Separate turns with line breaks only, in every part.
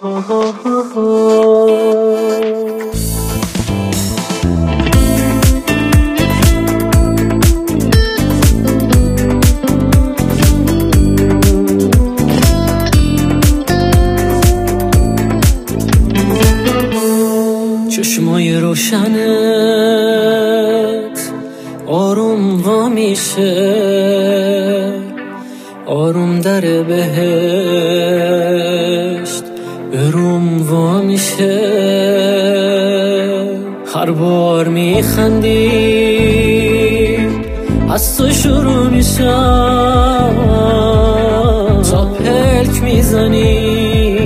چشمای روشنت آروم وا میشه، آروم در بهشت به روم وا میشه. هر بار میخندی از تو شروع میشم، تا پلک میزنی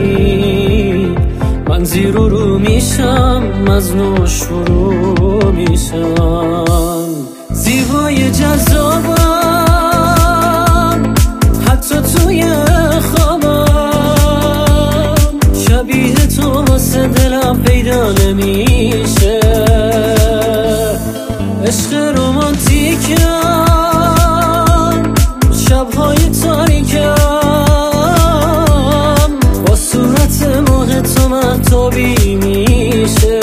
من زیر و رو میشم، از نو شروع میشم. زیبای جذابم حتی توی خوابم، شبیه تو واسه دلم پیدا نمیشه. عشق رومانتیکم شبهای تاریکم، با صورت ماه تو مهتابی میشه.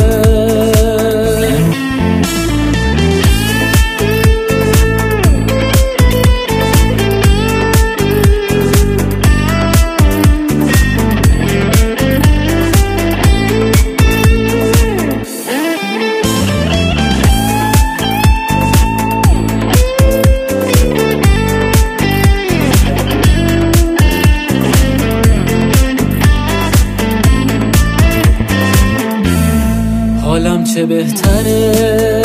حالم چه بهتره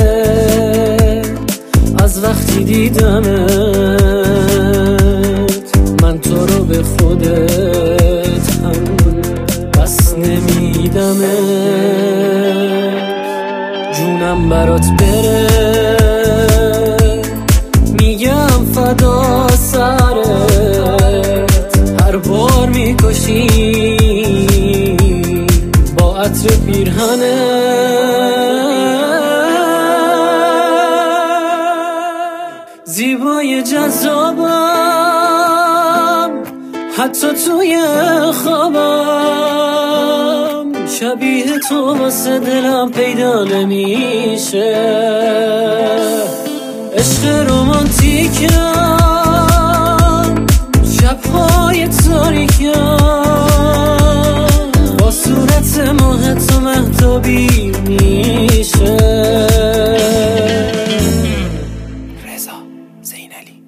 از وقتی دیدمت، من تو رو به خودت هم بس نمیدمت. جونم برات بره میگم فدا سرت، هر بار میکشی با عطر پیرهنت. زیبای جذابم حتی توی خوابم، شبیه تو واسه دلم پیدا نمیشه. عشق رومانتیکم شبهای تاریکم، با صورت ماه تو مهتابی میشه.
رضا زینالی.